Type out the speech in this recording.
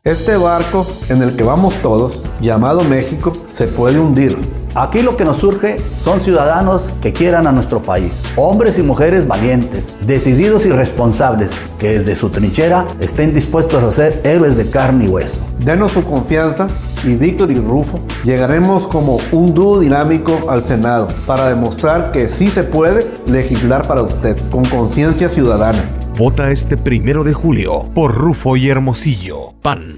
Este barco en el que vamos todos, llamado México, se puede hundir. Aquí lo que nos surge son ciudadanos que quieran a nuestro país, hombres y mujeres valientes, decididos y responsables, que desde su trinchera estén dispuestos a ser héroes de carne y hueso. Denos su confianza y Víctor y Rufo llegaremos como un dúo dinámico al Senado para demostrar que sí se puede legislar para usted con conciencia ciudadana. Vota este 1 de julio por Rufo y Hermosillo, PAN.